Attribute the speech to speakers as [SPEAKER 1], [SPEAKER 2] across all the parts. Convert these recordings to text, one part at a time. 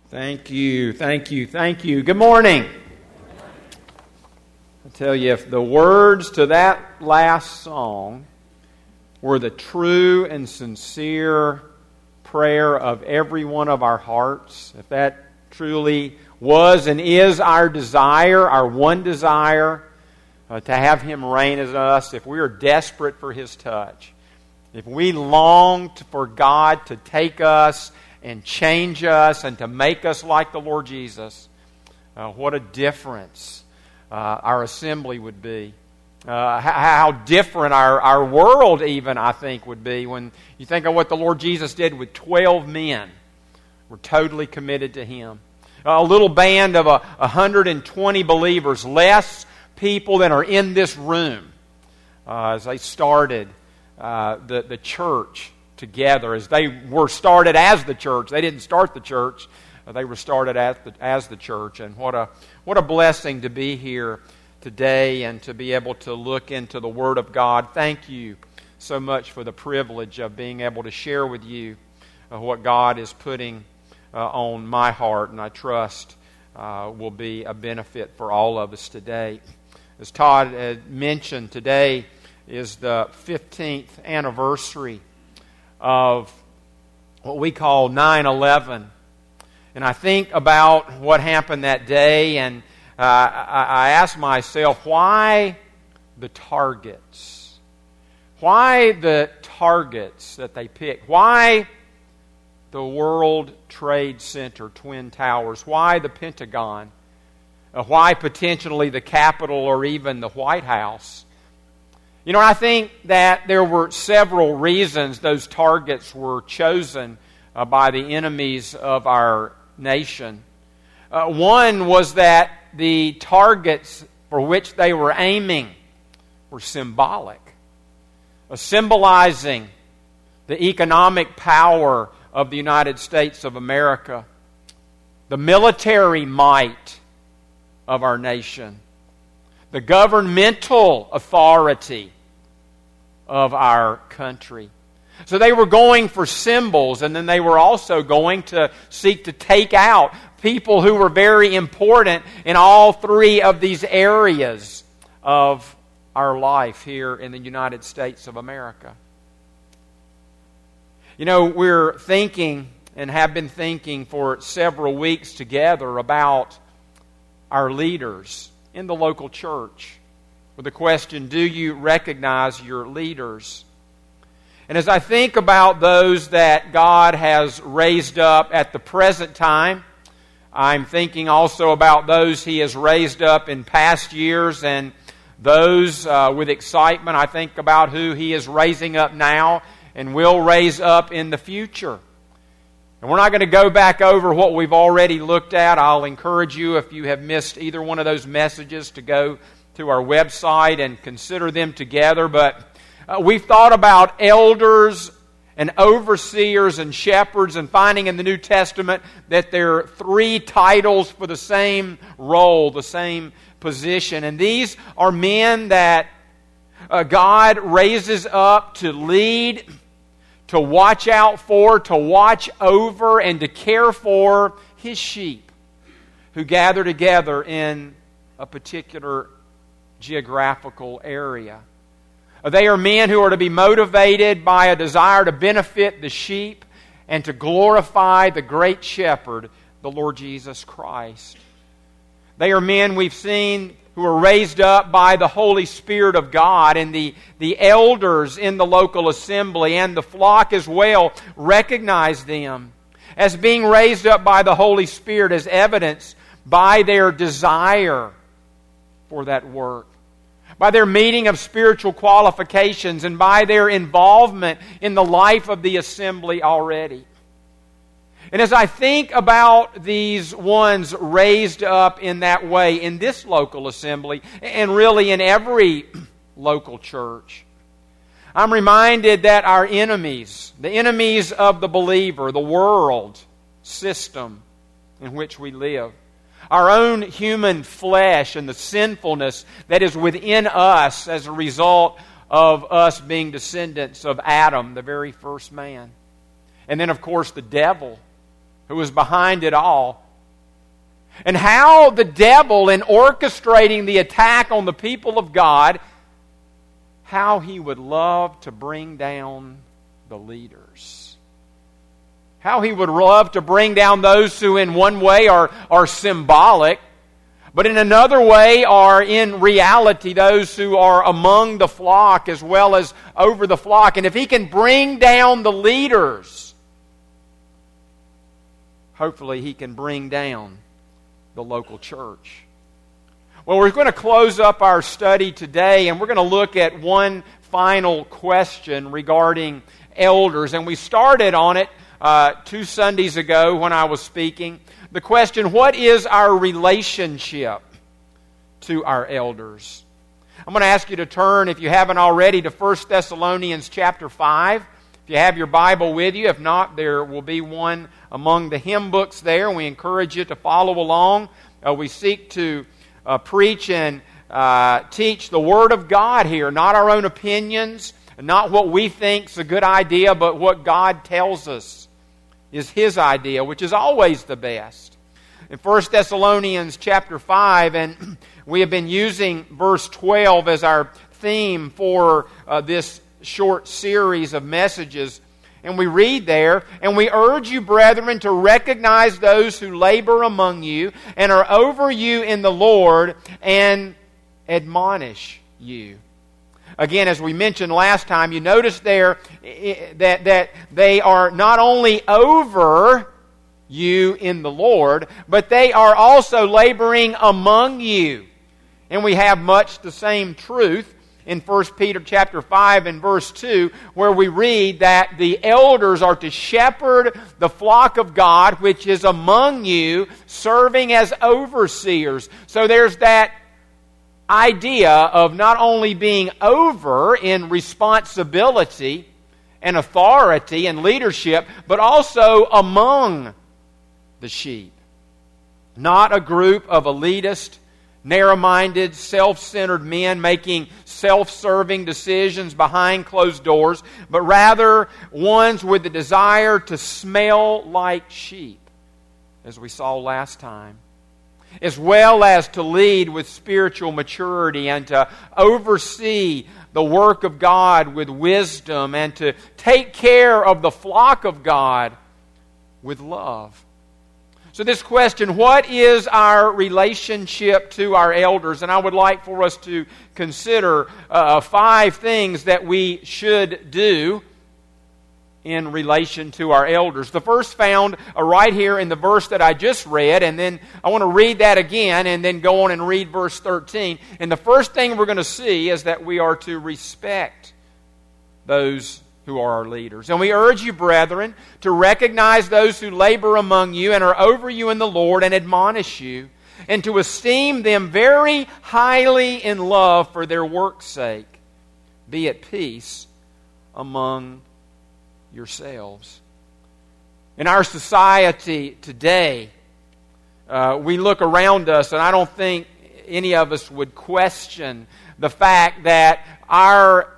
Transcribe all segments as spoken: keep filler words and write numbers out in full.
[SPEAKER 1] Thank you, thank you, thank you. Good morning. I tell you, if the words to that last song were the true and sincere prayer of every one of our hearts, if that truly was and is our desire, our one desire, uh, to have Him reign as us, if we are desperate for His touch, if we long for God to take us and change us and to make us like the Lord Jesus, uh, what a difference uh, our assembly would be. Uh, how, how different our, our world even, I think, would be when you think of what the Lord Jesus did with twelve men who were totally committed to Him. A little band of a, one hundred twenty believers, less people than are in this room, uh, as they started uh, the, the church together, as they were started as the church. They didn't start the church. They were started as the, as the church. And what a what a blessing to be here today and to be able to look into the Word of God. Thank you so much for the privilege of being able to share with you uh, what God is putting uh, on my heart, and I trust uh, will be a benefit for all of us today. As Todd had mentioned, today is the fifteenth anniversary of what we call nine eleven. And I think about what happened that day, and uh, I, I ask myself, why the targets? Why the targets that they picked? Why the World Trade Center, Twin Towers? Why the Pentagon? Uh, why potentially the Capitol or even the White House? You know, I think that there were several reasons those targets were chosen uh, by the enemies of our nation. Uh, one was that the targets for which they were aiming were symbolic, uh, symbolizing the economic power of the United States of America, the military might of our nation, the governmental authority of our country. So they were going for symbols, and then they were also going to seek to take out people who were very important in all three of these areas of our life here in the United States of America. You know, we're thinking and have been thinking for several weeks together about our leaders in the local church, with the question, do you recognize your leaders? And as I think about those that God has raised up at the present time, I'm thinking also about those He has raised up in past years, and those uh, with excitement, I think about who He is raising up now and will raise up in the future. And we're not going to go back over what we've already looked at. I'll encourage you, if you have missed either one of those messages, to go to our website and consider them together. But uh, we've thought about elders and overseers and shepherds, and finding in the New Testament that there are three titles for the same role, the same position. And these are men that uh, God raises up to lead, to watch out for, to watch over, and to care for His sheep who gather together in a particular geographical area. They are men who are to be motivated by a desire to benefit the sheep and to glorify the great shepherd, the Lord Jesus Christ. They are men we've seen who are raised up by the Holy Spirit of God, and the, the elders in the local assembly and the flock as well recognize them as being raised up by the Holy Spirit, as evidenced by their desire for that work, by their meeting of spiritual qualifications, and by their involvement in the life of the assembly already. And as I think about these ones raised up in that way in this local assembly, and really in every local church, I'm reminded that our enemies, the enemies of the believer, the world system in which we live, our own human flesh and the sinfulness that is within us as a result of us being descendants of Adam, the very first man. And then, of course, the devil who was behind it all. And how the devil, in orchestrating the attack on the people of God, how he would love to bring down the leaders. How he would love to bring down those who in one way are, are symbolic, but in another way are in reality those who are among the flock as well as over the flock. And if he can bring down the leaders, hopefully he can bring down the local church. Well, we're going to close up our study today, and we're going to look at one final question regarding elders. And we started on it uh, two Sundays ago when I was speaking. The question, what is our relationship to our elders? I'm going to ask you to turn, if you haven't already, to First Thessalonians chapter five. If you have your Bible with you, if not, there will be one among the hymn books there. We encourage you to follow along. Uh, we seek to uh, preach and uh, teach the Word of God here, not our own opinions, not what we think is a good idea, but what God tells us is His idea, which is always the best. In First Thessalonians chapter five, and we have been using verse twelve as our theme for uh, this short series of messages. And we read there, and we urge you, brethren, to recognize those who labor among you and are over you in the Lord and admonish you. Again, as we mentioned last time, you notice there that, that they are not only over you in the Lord, but they are also laboring among you. And we have much the same truth in First Peter chapter five and verse two, where we read that the elders are to shepherd the flock of God which is among you, serving as overseers. So there's that idea of not only being over in responsibility and authority and leadership, but also among the sheep. Not a group of elitist, narrow-minded, self-centered men making self-serving decisions behind closed doors, but rather ones with the desire to smell like sheep, as we saw last time, as well as to lead with spiritual maturity and to oversee the work of God with wisdom and to take care of the flock of God with love. So this question, what is our relationship to our elders? And I would like for us to consider uh, five things that we should do in relation to our elders. The first found uh, right here in the verse that I just read, and then I want to read that again and then go on and read verse thirteen. And the first thing we're going to see is that we are to respect those who are our leaders. And we urge you, brethren, to recognize those who labor among you and are over you in the Lord and admonish you, and to esteem them very highly in love for their work's sake. Be at peace among yourselves. In our society today, uh, we look around us, and I don't think any of us would question the fact that our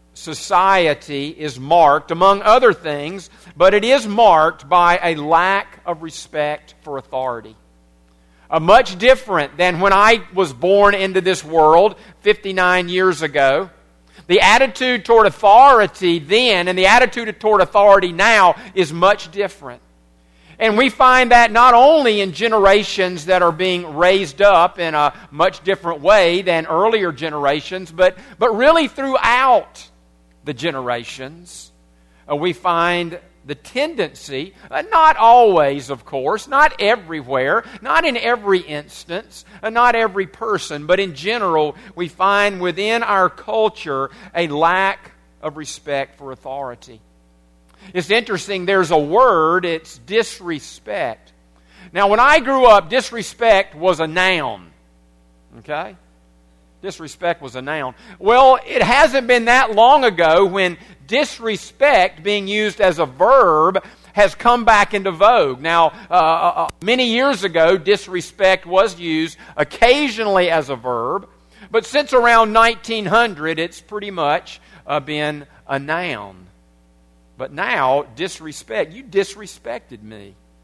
[SPEAKER 1] society is marked, among other things, but it is marked by a lack of respect for authority. Uh, much different than when I was born into this world fifty-nine years ago. The attitude toward authority then and the attitude toward authority now is much different. And we find that not only in generations that are being raised up in a much different way than earlier generations, but, but really throughout the generations, uh, we find the tendency, uh, not always, of course, not everywhere, not in every instance, uh, not every person, but in general, we find within our culture a lack of respect for authority. It's interesting, there's a word, it's disrespect. Now, when I grew up, disrespect was a noun, okay? Disrespect was a noun. Well, it hasn't been that long ago when disrespect, being used as a verb, has come back into vogue. Now, uh, uh, many years ago, disrespect was used occasionally as a verb, but since around nineteen hundred, it's pretty much uh, been a noun. But now, disrespect, you disrespected me.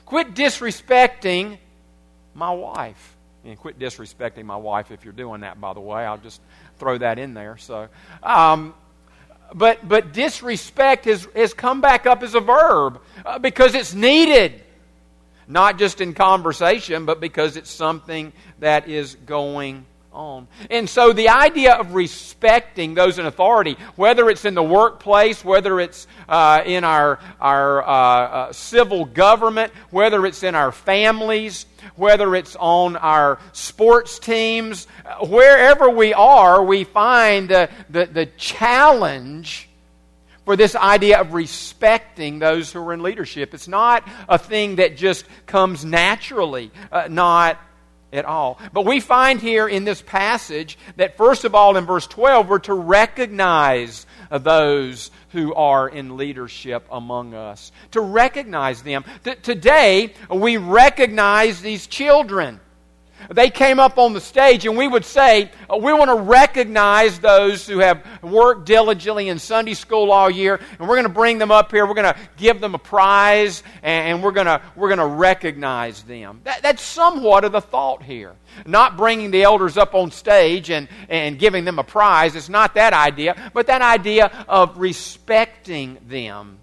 [SPEAKER 1] quit disrespecting my wife. And quit disrespecting my wife if you're doing that, by the way. I'll just throw that in there. So, um, but but disrespect has, has come back up as a verb uh, because it's needed. Not just in conversation, but because it's something that is going on. And so the idea of respecting those in authority, whether it's in the workplace, whether it's uh, in our, our uh, uh, civil government, whether it's in our families, whether it's on our sports teams, wherever we are, we find the, the, the challenge for this idea of respecting those who are in leadership. It's not a thing that just comes naturally, uh, not at all. But we find here in this passage that first of all in verse twelve we're to recognize those who are in leadership among us. To recognize them. T- today we recognize these children. They came up on the stage and we would say, we want to recognize those who have worked diligently in Sunday school all year, and we're going to bring them up here, we're going to give them a prize, and we're going to, we're going to recognize them. That, that's somewhat of the thought here. Not bringing the elders up on stage and, and giving them a prize, it's not that idea, but that idea of respecting them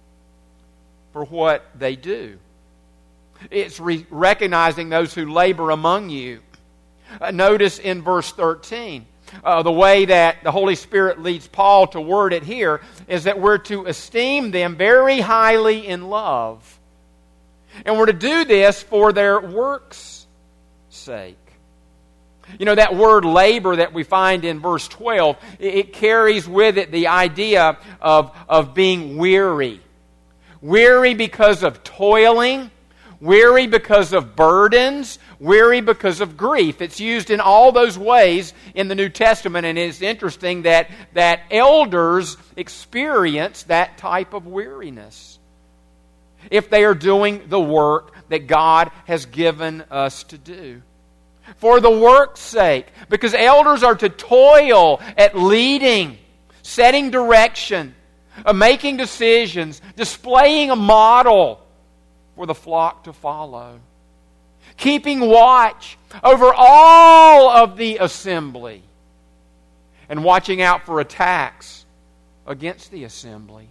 [SPEAKER 1] for what they do. It's re- recognizing those who labor among you. Uh, notice in verse thirteen, uh, the way that the Holy Spirit leads Paul to word it here is that we're to esteem them very highly in love. And we're to do this for their work's sake. You know, that word labor that we find in verse twelve, it, it carries with it the idea of, of being weary. Weary because of toiling. Weary because of burdens, weary because of grief. It's used in all those ways in the New Testament, and it's interesting that, that elders experience that type of weariness if they are doing the work that God has given us to do. For the work's sake, because elders are to toil at leading, setting direction, making decisions, displaying a model for the flock to follow. Keeping watch over all of the assembly. And watching out for attacks against the assembly.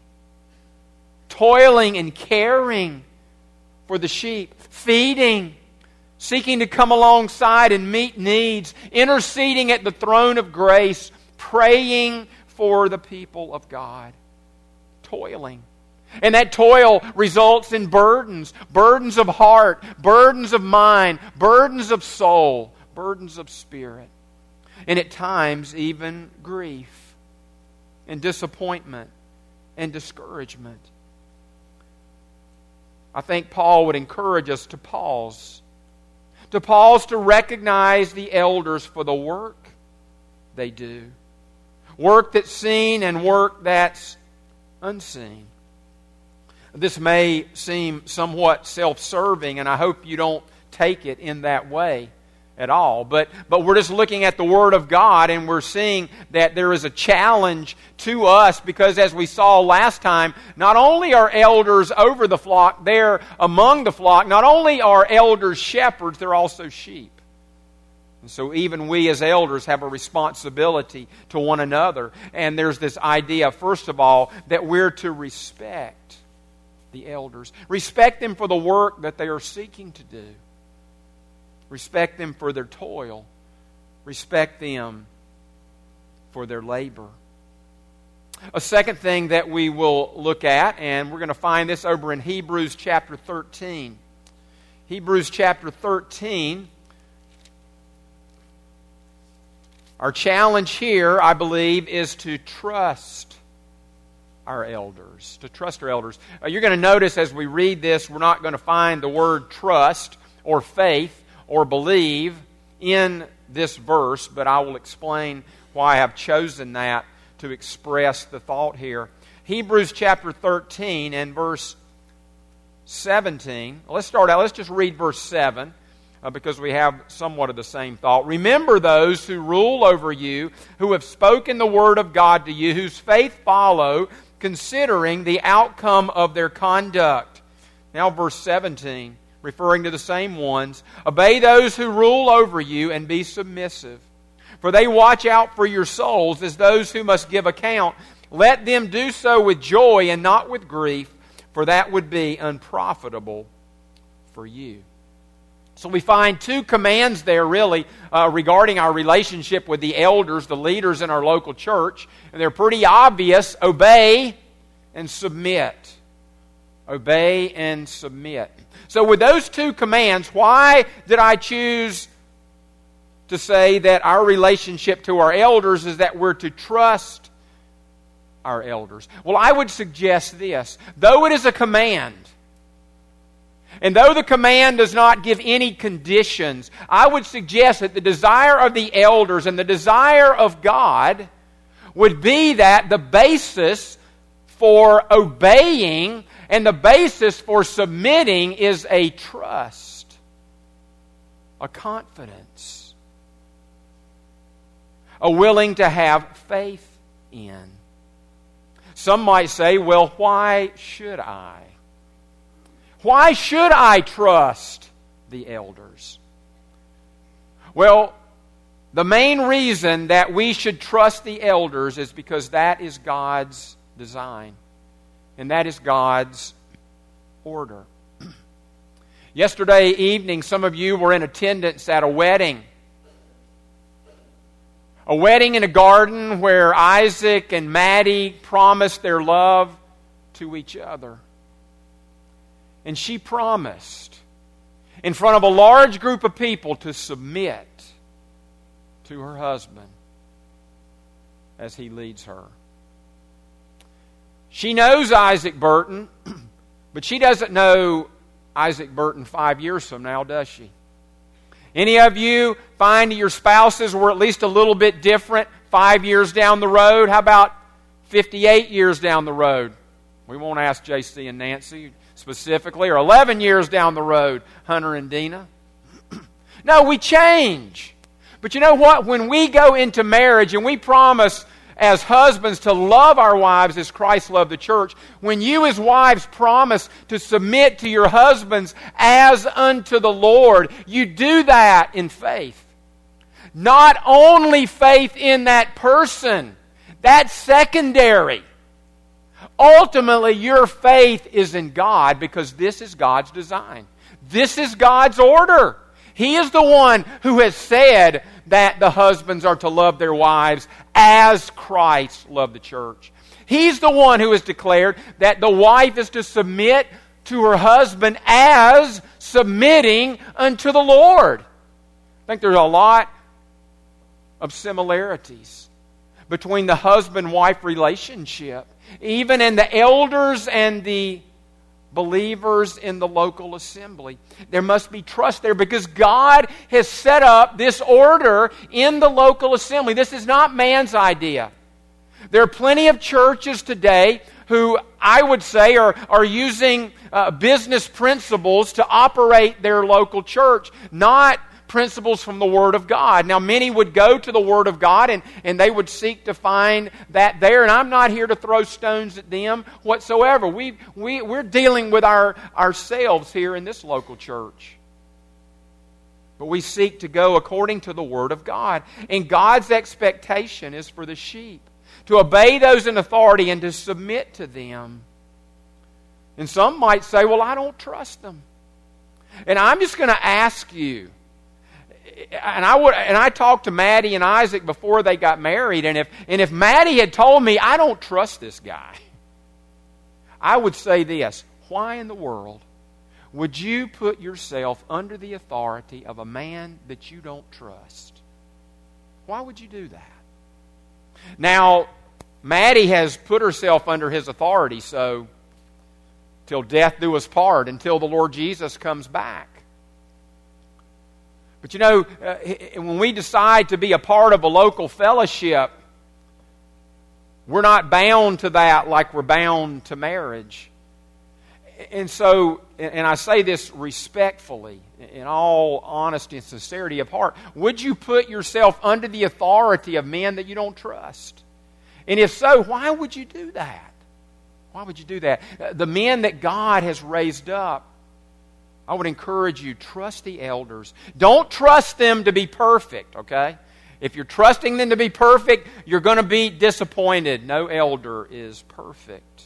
[SPEAKER 1] Toiling and caring for the sheep. Feeding. Seeking to come alongside and meet needs. Interceding at the throne of grace. Praying for the people of God. Toiling. And that toil results in burdens, burdens of heart, burdens of mind, burdens of soul, burdens of spirit, and at times even grief and disappointment and discouragement. I think Paul would encourage us to pause, to pause to recognize the elders for the work they do, work that's seen and work that's unseen. This may seem somewhat self-serving, and I hope you don't take it in that way at all. But, but we're just looking at the Word of God, and we're seeing that there is a challenge to us, because as we saw last time, not only are elders over the flock, they're among the flock. Not only are elders shepherds, they're also sheep. And so even we as elders have a responsibility to one another. And there's this idea, first of all, that we're to respect the elders. Respect them for the work that they are seeking to do. Respect them for their toil. Respect them for their labor. A second thing that we will look at, and we're going to find this over in Hebrews chapter thirteen. Hebrews chapter thirteen. Our challenge here, I believe, is to trust our elders, to trust our elders. Uh, you're going to notice as we read this, we're not going to find the word trust or faith or believe in this verse, but I will explain why I have chosen that to express the thought here. Hebrews chapter thirteen and verse seventeen. Let's start out, let's just read verse seven. Uh, because we have somewhat of the same thought. Remember those who rule over you, who have spoken the word of God to you, whose faith follow, considering the outcome of their conduct. Now verse seventeen, referring to the same ones. Obey those who rule over you and be submissive. For they watch out for your souls as those who must give account. Let them do so with joy and not with grief, for that would be unprofitable for you. So we find two commands there really uh, regarding our relationship with the elders, the leaders in our local church. And they're pretty obvious. Obey and submit. Obey and submit. So with those two commands, why did I choose to say that our relationship to our elders is that we're to trust our elders? Well, I would suggest this. Though it is a command, and though the command does not give any conditions, I would suggest that the desire of the elders and the desire of God would be that the basis for obeying and the basis for submitting is a trust, a confidence, a willing to have faith in. Some might say, well, why should I? Why should I trust the elders? Well, the main reason that we should trust the elders is because that is God's design. And that is God's order. Yesterday evening, some of you were in attendance at a wedding. A wedding in a garden where Isaac and Maddie promised their love to each other. And she promised in front of a large group of people to submit to her husband as he leads her. She knows Isaac Burton, but she doesn't know Isaac Burton five years from now, does she? Any of you find your spouses were at least a little bit different five years down the road? How about fifty-eight years down the road? We won't ask J C and Nancy specifically, or eleven years down the road, Hunter and Dina. No, we change. But you know what? When we go into marriage and we promise as husbands to love our wives as Christ loved the church, when you as wives promise to submit to your husbands as unto the Lord, you do that in faith. Not only faith in that person, that's secondary. Ultimately, your faith is in God because this is God's design. This is God's order. He is the one who has said that the husbands are to love their wives as Christ loved the church. He's the one who has declared that the wife is to submit to her husband as submitting unto the Lord. I think there's a lot of similarities between the husband-wife relationship, even in the elders and the believers in the local assembly. There must be trust there because God has set up this order in the local assembly. This is not man's idea. There are plenty of churches today who I would say are, are using uh, business principles to operate their local church, not principles from the Word of God. Now, many would go to the Word of God and, and they would seek to find that there. And I'm not here to throw stones at them whatsoever. We, we, we're dealing with our, ourselves here in this local church. But we seek to go according to the Word of God. And God's expectation is for the sheep to obey those in authority and to submit to them. And some might say, well, I don't trust them. And I'm just going to ask you, And I would, and I talked to Maddie and Isaac before they got married, and if and if Maddie had told me I don't trust this guy, I would say this: why in the world would you put yourself under the authority of a man that you don't trust? Why would you do that? Now, Maddie has put herself under his authority, so till death do us part, until the Lord Jesus comes back. But you know, uh, when we decide to be a part of a local fellowship, we're not bound to that like we're bound to marriage. And so, and I say this respectfully, in all honesty and sincerity of heart, would you put yourself under the authority of men that you don't trust? And if so, why would you do that? Why would you do that? The men that God has raised up, I would encourage you, trust the elders. Don't trust them to be perfect, okay? If you're trusting them to be perfect, you're going to be disappointed. No elder is perfect.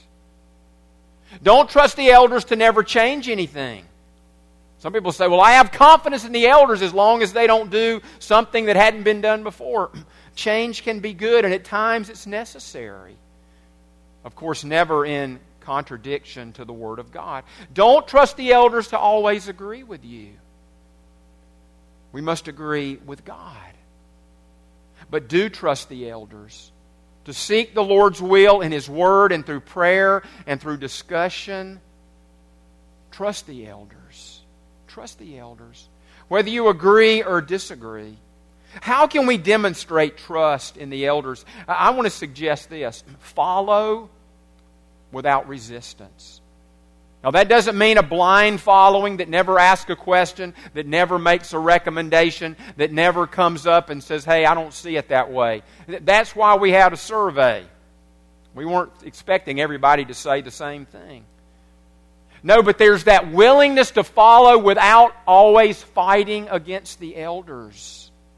[SPEAKER 1] Don't trust the elders to never change anything. Some people say, well, I have confidence in the elders as long as they don't do something that hadn't been done before. Change can be good, and at times it's necessary. Of course, never in contradiction to the Word of God. Don't trust the elders to always agree with you. We must agree with God. But do trust the elders to seek the Lord's will in His Word and through prayer and through discussion. Trust the elders. Trust the elders. Whether you agree or disagree. How can we demonstrate trust in the elders? I want to suggest this. Follow without resistance. Now that doesn't mean a blind following that never asks a question, that never makes a recommendation, that never comes up and says, hey, I don't see it that way. That's why we had a survey. We weren't expecting everybody to say the same thing. No, but there's that willingness to follow without always fighting against the elders.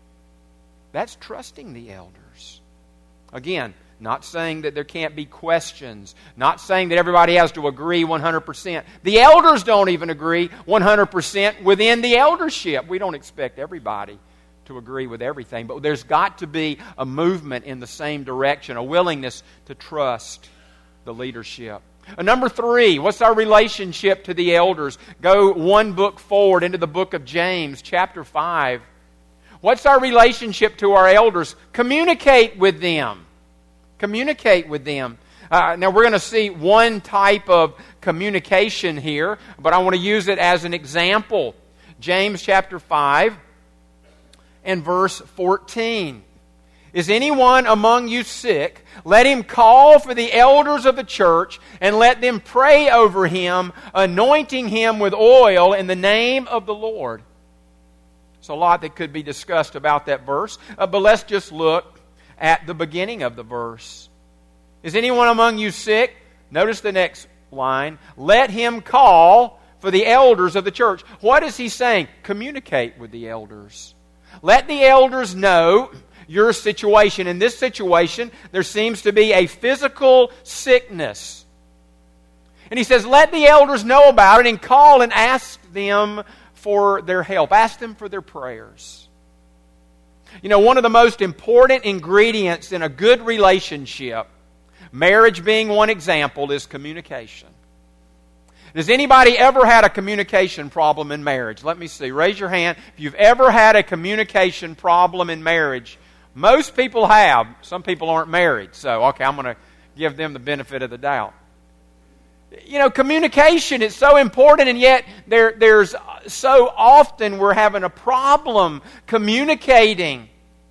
[SPEAKER 1] That's trusting the elders. Again, not saying that there can't be questions. Not saying that everybody has to agree one hundred percent. The elders don't even agree one hundred percent within the eldership. We don't expect everybody to agree with everything. But there's got to be a movement in the same direction, a willingness to trust the leadership. Uh, number three, what's our relationship to the elders? Go one book forward into the book of James, chapter five. What's our relationship to our elders? Communicate with them. Communicate with them. Uh, now we're going to see one type of communication here, but I want to use it as an example. James chapter five and verse fourteen. Is anyone among you sick? Let him call for the elders of the church and let them pray over him, anointing him with oil in the name of the Lord. There's a lot that could be discussed about that verse, uh, but let's just look at the beginning of the verse. Is anyone among you sick? Notice the next line. Let him call for the elders of the church. What is he saying? Communicate with the elders. Let the elders know your situation. In this situation, there seems to be a physical sickness. And he says, let the elders know about it and call and ask them for their help. Ask them for their prayers. You know, one of the most important ingredients in a good relationship, marriage being one example, is communication. Has anybody ever had a communication problem in marriage? Let me see. Raise your hand if you've ever had a communication problem in marriage. Most people have. Some people aren't married. So, okay, I'm going to give them the benefit of the doubt. You know, communication is so important, and yet there, there's so often we're having a problem communicating.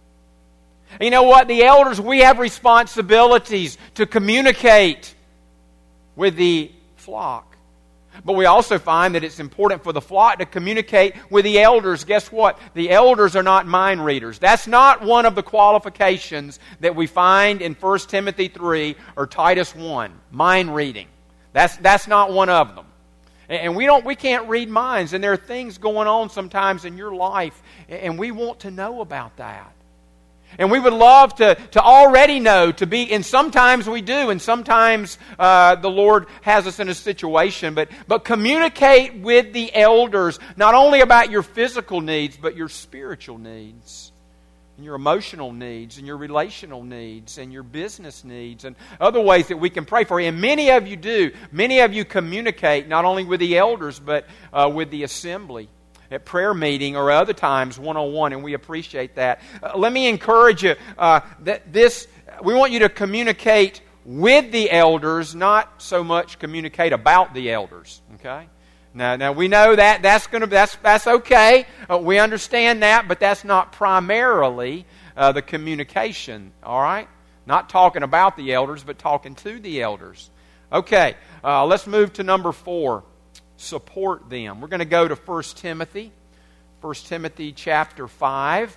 [SPEAKER 1] You know what? The elders, we have responsibilities to communicate with the flock. But we also find that it's important for the flock to communicate with the elders. Guess what? The elders are not mind readers. That's not one of the qualifications that we find in First Timothy three or Titus one. Mind reading. That's, that's not one of them. And we don't we can't read minds. And there are things going on sometimes in your life, and we want to know about that. And we would love to, to already know, to be, and sometimes we do, and sometimes uh, the Lord has us in a situation, but, but communicate with the elders, not only about your physical needs, but your spiritual needs, and your emotional needs, and your relational needs, and your business needs, and other ways that we can pray for you. And many of you do. Many of you communicate not only with the elders, but uh, with the assembly, at prayer meeting or other times one-on-one, and we appreciate that. Uh, let me encourage you uh, that this, we want you to communicate with the elders, not so much communicate about the elders. Okay? Now, now we know that that's going to that's that's okay. Uh, we understand that, but that's not primarily uh, the communication. All right? Not talking about the elders, but talking to the elders. Okay. Uh, let's move to number four. Support them. We're going to go to First Timothy. First Timothy chapter five.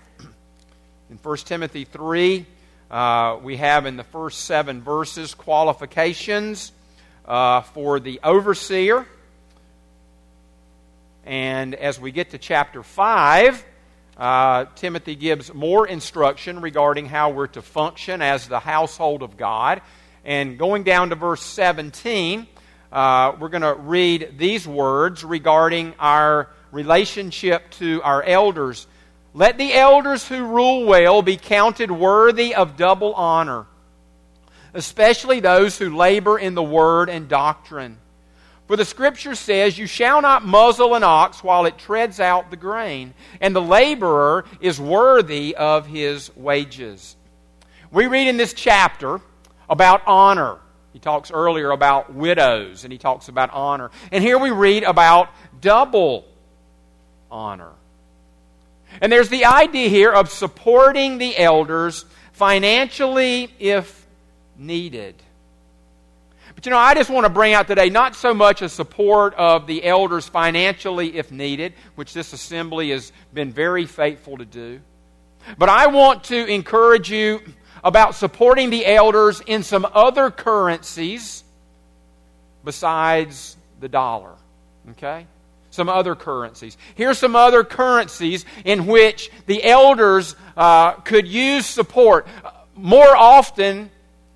[SPEAKER 1] In First Timothy three, uh, we have in the first seven verses qualifications uh, for the overseer. And as we get to chapter five, uh, Timothy gives more instruction regarding how we're to function as the household of God. And going down to verse seventeen, uh, we're going to read these words regarding our relationship to our elders. Let the elders who rule well be counted worthy of double honor, especially those who labor in the word and doctrine. For the Scripture says, you shall not muzzle an ox while it treads out the grain, and the laborer is worthy of his wages. We read in this chapter about honor. He talks earlier about widows, and he talks about honor. And here we read about double honor. And there's the idea here of supporting the elders financially if needed. But you know, I just want to bring out today not so much a support of the elders financially if needed, which this assembly has been very faithful to do. But I want to encourage you about supporting the elders in some other currencies besides the dollar. Okay? Some other currencies. Here's some other currencies in which the elders uh, could use support. More often,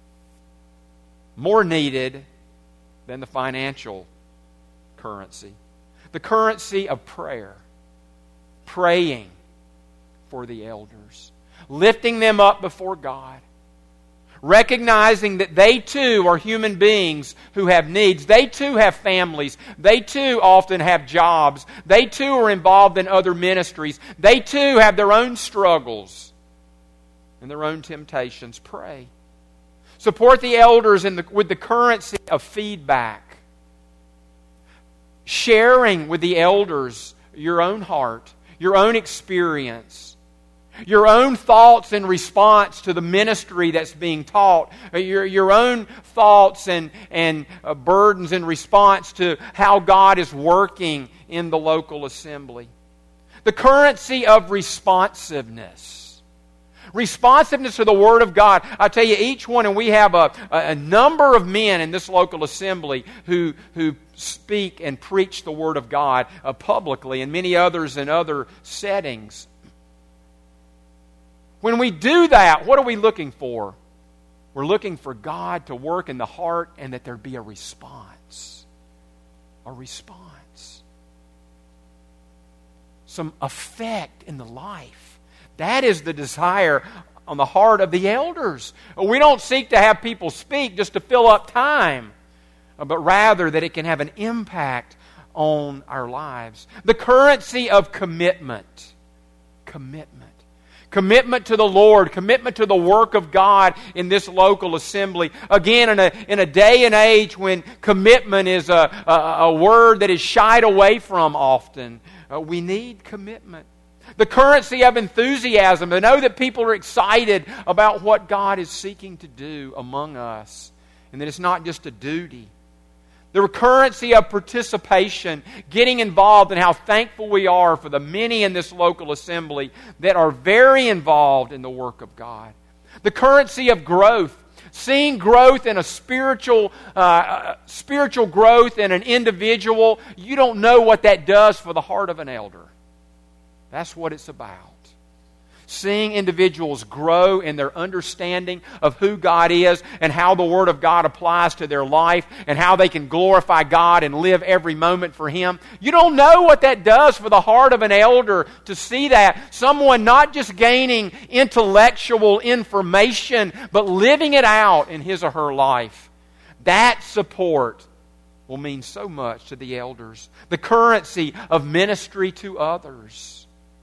[SPEAKER 1] more needed than the financial currency. The currency of prayer. Praying for the elders. Lifting them up before God. Recognizing that they too are human beings who have needs. They too have families. They too often have jobs. They too are involved in other ministries. They too have their own struggles and their own temptations. Pray. Support the elders in the, with the currency of feedback. Sharing with the elders your own heart, your own experience, your own thoughts in response to the ministry that's being taught, your, your own thoughts and, and uh, burdens in response to how God is working in the local assembly. The currency of responsiveness. Responsiveness to the Word of God. I tell you, each one, and we have a, a number of men in this local assembly who, who speak and preach the Word of God uh, publicly, and many others in other settings. When we do that, what are we looking for? We're looking for God to work in the heart and that there be a response. A response. Some effect in the life. That is the desire on the heart of the elders. We don't seek to have people speak just to fill up time, but rather that it can have an impact on our lives. The currency of commitment. Commitment. Commitment to the Lord, commitment to the work of God in this local assembly. Again, in a, in a day and age when commitment is a, a, a word that is shied away from often, uh, we need commitment. The currency of enthusiasm, to know that people are excited about what God is seeking to do among us, and that it's not just a duty. The currency of participation, getting involved, and how thankful we are for the many in this local assembly that are very involved in the work of God. The currency of growth, seeing growth in a spiritual, uh, spiritual growth in an individual. You don't know what that does for the heart of an elder. That's what it's about. Seeing individuals grow in their understanding of who God is and how the Word of God applies to their life and how they can glorify God and live every moment for Him. You don't know what that does for the heart of an elder to see that. Someone not just gaining intellectual information, but living it out in his or her life. That support will mean so much to the elders. The currency of ministry to others.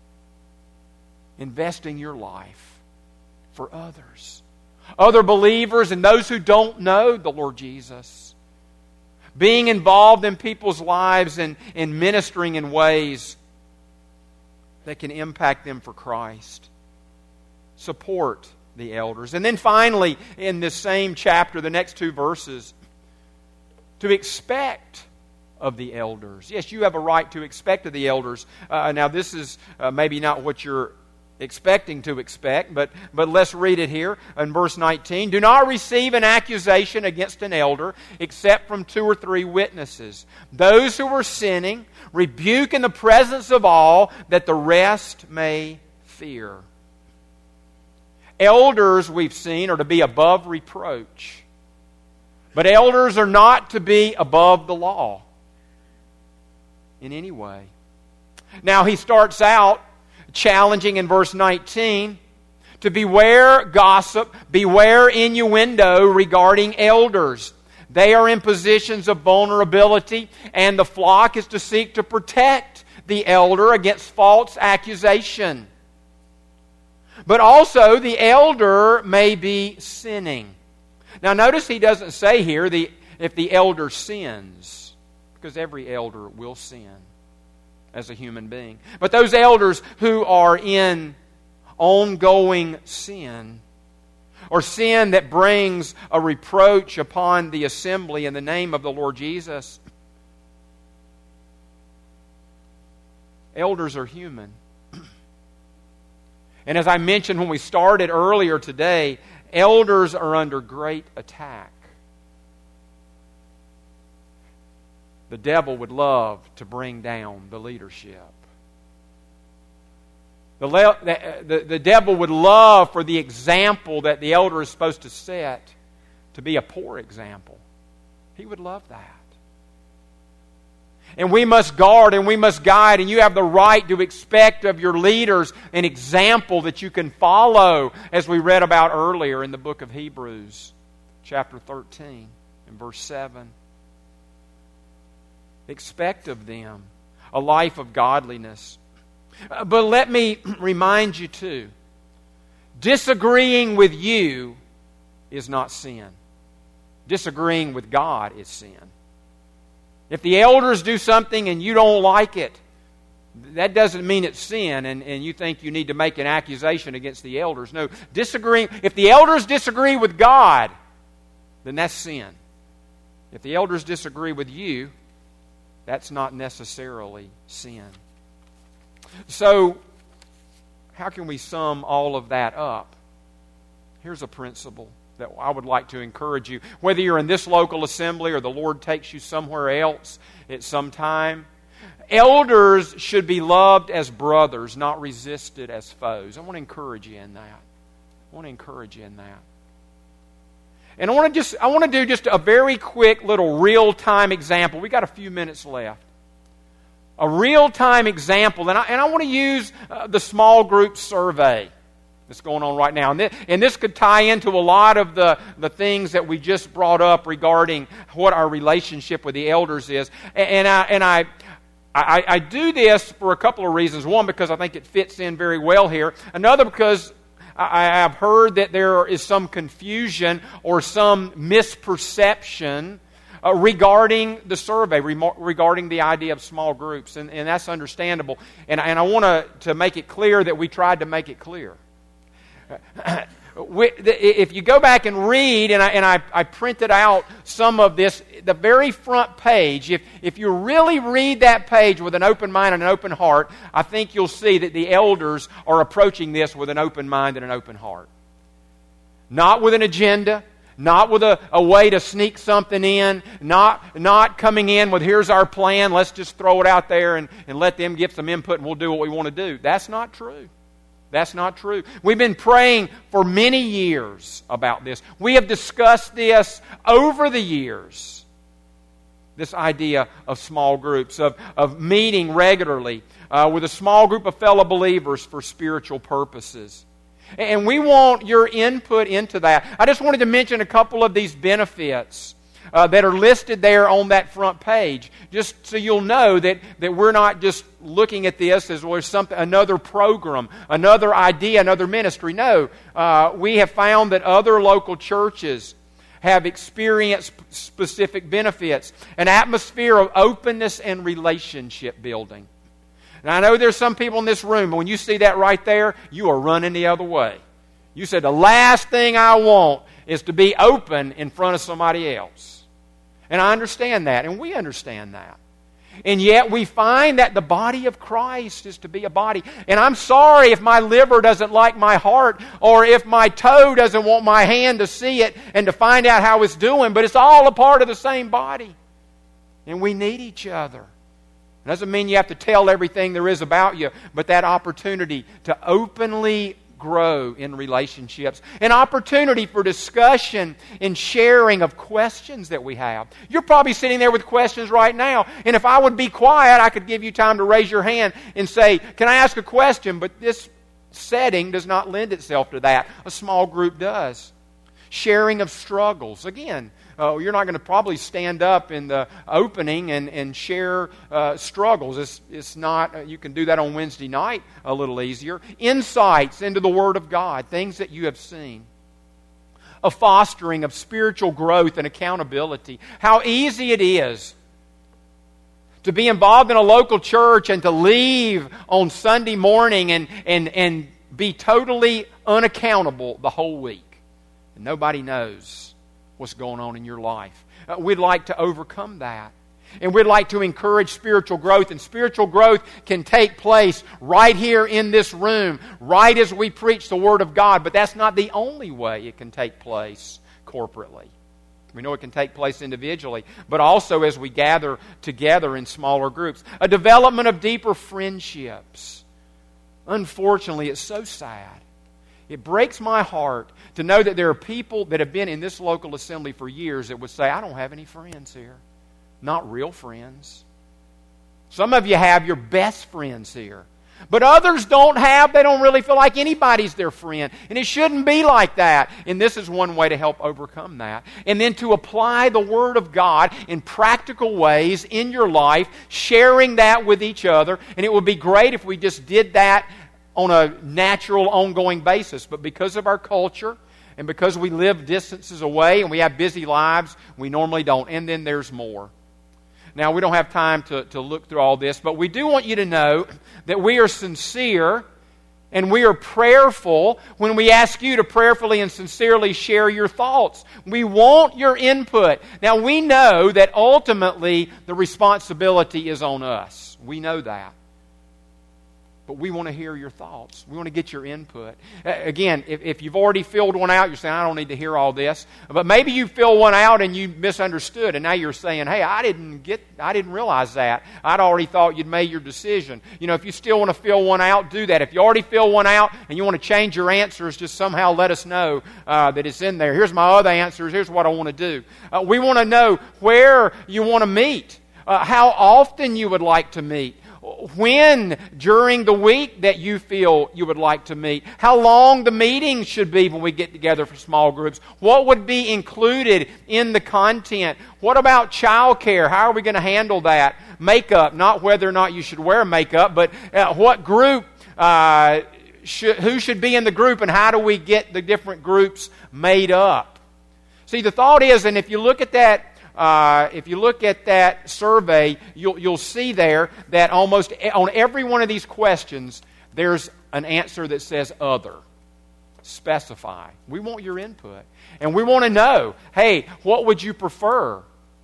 [SPEAKER 1] Investing your life for others. Other believers and those who don't know the Lord Jesus. Being involved in people's lives and, and ministering in ways that can impact them for Christ. Support the elders. And then finally, in this same chapter, the next two verses, to expect of the elders. Yes, you have a right to expect of the elders. Uh, now, this is uh, maybe not what you're expecting to expect, but, but let's read it here in verse nineteen. Do not receive an accusation against an elder except from two or three witnesses. Those who are sinning, rebuke in the presence of all, that the rest may fear. Elders, we've seen, are to be above reproach. But elders are not to be above the law in any way. Now he starts out challenging in verse nineteen to beware gossip, beware innuendo regarding elders. They are in positions of vulnerability, and the flock is to seek to protect the elder against false accusation. But also the elder may be sinning. Now notice he doesn't say here the, if the elder sins, because every elder will sin as a human being. But those elders who are in ongoing sin, or sin that brings a reproach upon the assembly in the name of the Lord Jesus, elders are human. And as I mentioned when we started earlier today, elders are under great attack. The devil would love to bring down the leadership. The, le- the, the, the devil would love for the example that the elder is supposed to set to be a poor example. He would love that. And we must guard and we must guide, and you have the right to expect of your leaders an example that you can follow, as we read about earlier in the book of Hebrews, chapter thirteen and verse seven. Expect of them a life of godliness. But let me remind you too, disagreeing with you is not sin. Disagreeing with God is sin. If the elders do something and you don't like it, that doesn't mean it's sin and, and you think you need to make an accusation against the elders. No, disagreeing. If the elders disagree with God, then that's sin. If the elders disagree with you, that's not necessarily sin. So, how can we sum all of that up? Here's a principle that I would like to encourage you. Whether you're in this local assembly or the Lord takes you somewhere else at some time, elders should be loved as brothers, not resisted as foes. I want to encourage you in that. I want to encourage you in that. And I want to just I want to do just a very quick little real-time example. We got a few minutes left. A real-time example, and I, and I want to use uh, the small group survey that's going on right now. And this, and this could tie into a lot of the, the things that we just brought up regarding what our relationship with the elders is. And, and, I, and I, I, I do this for a couple of reasons. One, because I think it fits in very well here. Another, because I have heard that there is some confusion or some misperception uh, regarding the survey, rem- regarding the idea of small groups. And, and that's understandable. And, and I want to, to make it clear that we tried to make it clear. If you go back and read, and I, and I, I printed out some of this, the very front page, if, if you really read that page with an open mind and an open heart, I think you'll see that the elders are approaching this with an open mind and an open heart. Not with an agenda, not with a, a way to sneak something in, not, not coming in with, here's our plan, let's just throw it out there and, and let them give some input and we'll do what we want to do. That's not true. That's not true. We've been praying for many years about this. We have discussed this over the years. This idea of small groups, of, of meeting regularly uh, with a small group of fellow believers for spiritual purposes. And we want your input into that. I just wanted to mention a couple of these benefits Uh, that are listed there on that front page, just so you'll know that, that we're not just looking at this as well as something, another program, another idea, another ministry. No, uh, we have found that other local churches have experienced specific benefits, an atmosphere of openness and relationship building. And I know there's some people in this room, but when you see that right there, you are running the other way. You said, the last thing I want is to be open in front of somebody else. And I understand that, and we understand that. And yet we find that the body of Christ is to be a body. And I'm sorry if my liver doesn't like my heart, or if my toe doesn't want my hand to see it and to find out how it's doing, but it's all a part of the same body. And we need each other. It doesn't mean you have to tell everything there is about you, but that opportunity to openly grow in relationships. An opportunity for discussion and sharing of questions that we have. You're probably sitting there with questions right now, and if I would be quiet, I could give you time to raise your hand and say, can I ask a question? But this setting does not lend itself to that. A small group does. Sharing of struggles. Again, uh, you're not going to probably stand up in the opening and, and share uh, struggles. It's, it's not, uh, you can do that on Wednesday night a little easier. Insights into the Word of God, things that you have seen. A fostering of spiritual growth and accountability. How easy it is to be involved in a local church and to leave on Sunday morning and, and, and be totally unaccountable the whole week. And nobody knows what's going on in your life. Uh, we'd like to overcome that. And we'd like to encourage spiritual growth. And spiritual growth can take place right here in this room, right as we preach the Word of God. But that's not the only way it can take place corporately. We know it can take place individually, but also as we gather together in smaller groups. A development of deeper friendships. Unfortunately, it's so sad. It breaks my heart to know that there are people that have been in this local assembly for years that would say, I don't have any friends here. Not real friends. Some of you have your best friends here. But others don't have, they don't really feel like anybody's their friend. And it shouldn't be like that. And this is one way to help overcome that. And then to apply the Word of God in practical ways in your life, sharing that with each other. And it would be great if we just did that on a natural, ongoing basis. But because of our culture, and because we live distances away, and we have busy lives, we normally don't. And then there's more. Now, we don't have time to, to look through all this, but we do want you to know that we are sincere and we are prayerful when we ask you to prayerfully and sincerely share your thoughts. We want your input. Now, we know that ultimately the responsibility is on us. We know that. But we want to hear your thoughts. We want to get your input. Again, if, if you've already filled one out, you're saying, I don't need to hear all this. But maybe you fill one out and you misunderstood, and now you're saying, hey, I didn't get, I didn't realize that. I'd already thought you'd made your decision. You know, if you still want to fill one out, do that. If you already fill one out and you want to change your answers, just somehow let us know uh, that it's in there. Here's my other answers. Here's what I want to do. Uh, we want to know where you want to meet, uh, how often you would like to meet. When during the week that you feel you would like to meet. How long the meetings should be when we get together for small groups. What would be included in the content. What about child care? How are we going to handle that? Makeup, not whether or not you should wear makeup, but uh, what group, uh, should, who should be in the group, and how do we get the different groups made up? See, the thought is, and if you look at that Uh, if you look at that survey, you'll, you'll see there that almost on every one of these questions, there's an answer that says other. Specify. We want your input. And we want to know, hey, what would you prefer?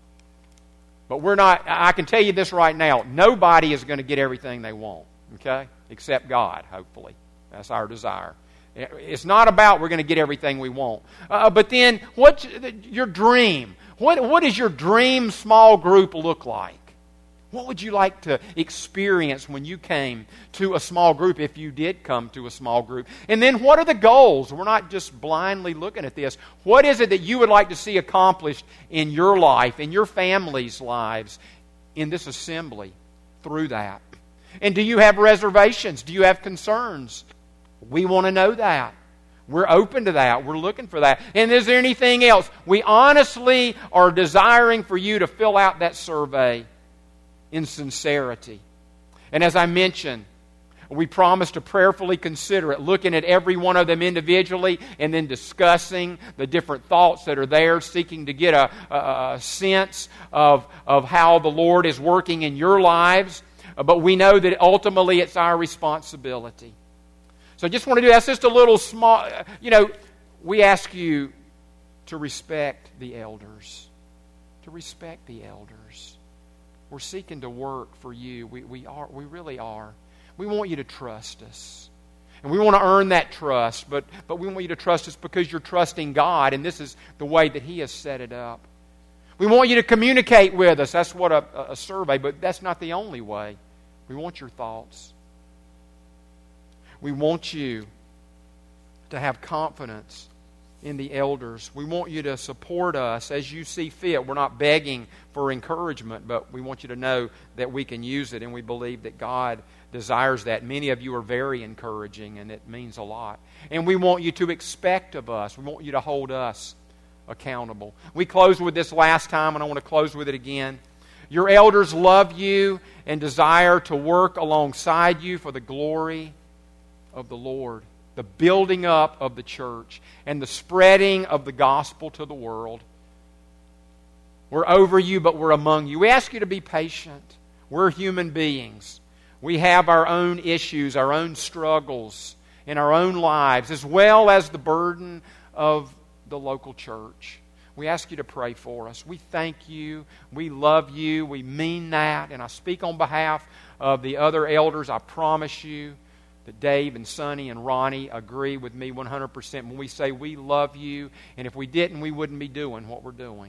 [SPEAKER 1] But we're not, I can tell you this right now, nobody is going to get everything they want, okay? Except God, hopefully. That's our desire. It's not about we're going to get everything we want. Uh, but then, what's your dream? What, what does your dream small group look like? What would you like to experience when you came to a small group, if you did come to a small group? And then what are the goals? We're not just blindly looking at this. What is it that you would like to see accomplished in your life, in your family's lives, in this assembly through that? And do you have reservations? Do you have concerns? We want to know that. We're open to that. We're looking for that. And is there anything else? We honestly are desiring for you to fill out that survey in sincerity. And as I mentioned, we promise to prayerfully consider it, looking at every one of them individually and then discussing the different thoughts that are there, seeking to get a, a, a sense of, of how the Lord is working in your lives. But we know that ultimately it's our responsibility. So I just want to do, that's just a little small, you know, we ask you to respect the elders. To respect the elders. we're seeking to work for you. We, we, are, we really are. We want you to trust us. And we want to earn that trust, but, but we want you to trust us because you're trusting God, and this is the way that He has set it up. We want you to communicate with us. That's what a, a survey, but that's not the only way. We want your thoughts. We want you to have confidence in the elders. We want you to support us as you see fit. We're not begging for encouragement, but we want you to know that we can use it, and we believe that God desires that. Many of you are very encouraging, and it means a lot. And we want you to expect of us. We want you to hold us accountable. We closed with this last time, and I want to close with it again. Your elders love you and desire to work alongside you for the glory of the Lord, the building up of the church, and the spreading of the gospel to the world. We're over you, but we're among you. We ask you to be patient. We're human beings. We have our own issues, our own struggles in our own lives, as well as the burden of the local church. We ask you to pray for us. We thank you. We love you. We mean that. And I speak on behalf of the other elders. I promise you that Dave and Sonny and Ronnie agree with me one hundred percent when we say we love you. And if we didn't, we wouldn't be doing what we're doing.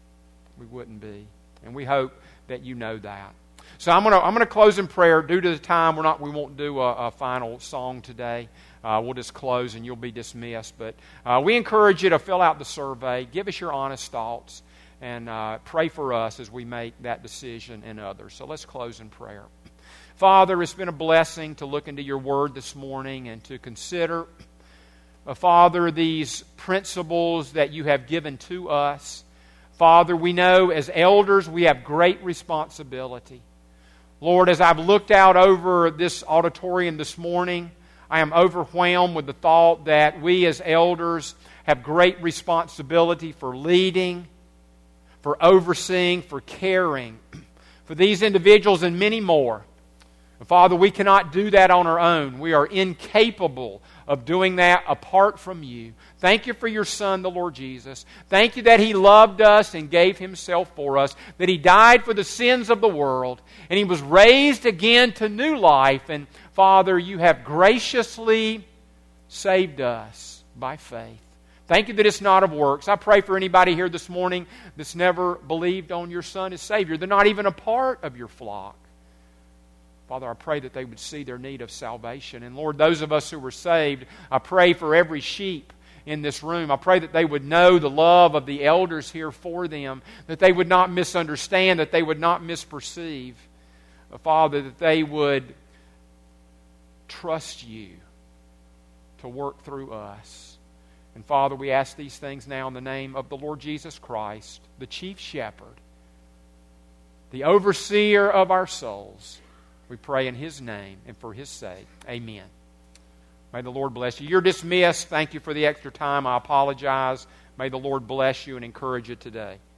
[SPEAKER 1] We wouldn't be. And we hope that you know that. So I'm going to I'm going to close in prayer. Due to the time, we're not we won't do a, a final song today. Uh, we'll just close and you'll be dismissed. But uh, we encourage you to fill out the survey. Give us your honest thoughts. And uh, pray for us as we make that decision and others. So let's close in prayer. Father, it's been a blessing to look into your word this morning and to consider, uh, Father, these principles that you have given to us. Father, we know as elders we have great responsibility. Lord, as I've looked out over this auditorium this morning, I am overwhelmed with the thought that we as elders have great responsibility for leading, for overseeing, for caring for these individuals and many more. And Father, we cannot do that on our own. We are incapable of doing that apart from you. Thank you for your Son, the Lord Jesus. Thank you that He loved us and gave Himself for us, that He died for the sins of the world, and He was raised again to new life. And Father, you have graciously saved us by faith. Thank you that it's not of works. I pray for anybody here this morning that's never believed on your Son as Savior. They're not even a part of your flock. Father, I pray that they would see their need of salvation. And Lord, those of us who were saved, I pray for every sheep in this room. I pray that they would know the love of the elders here for them, that they would not misunderstand, that they would not misperceive. Father, that they would trust you to work through us. And Father, we ask these things now in the name of the Lord Jesus Christ, the chief shepherd, the overseer of our souls. We pray in His name and for His sake. Amen. May the Lord bless you. You're dismissed. Thank you for the extra time. I apologize. May the Lord bless you and encourage you today.